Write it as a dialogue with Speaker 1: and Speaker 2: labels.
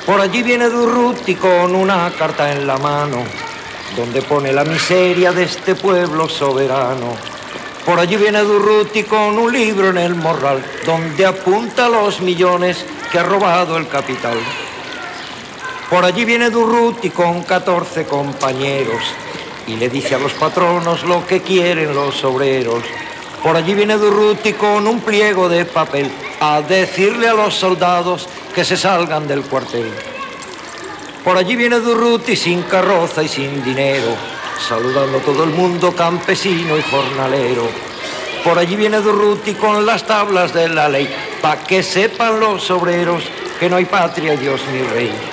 Speaker 1: Por allí viene Durruti con una carta en la mano, donde pone la miseria de este pueblo soberano. Por allí viene Durruti con un libro en el morral, donde apunta los millones que ha robado el capital. Por allí viene Durruti con 14 compañeros y le dice a los patronos lo que quieren los obreros. Por allí viene Durruti con un pliego de papel a decirle a los soldados que se salgan del cuartel. Por allí viene Durruti sin carroza y sin dinero, saludando a todo el mundo, campesino y jornalero. Por allí viene Durruti con las tablas de la ley, pa' que sepan los obreros que no hay patria, Dios ni rey.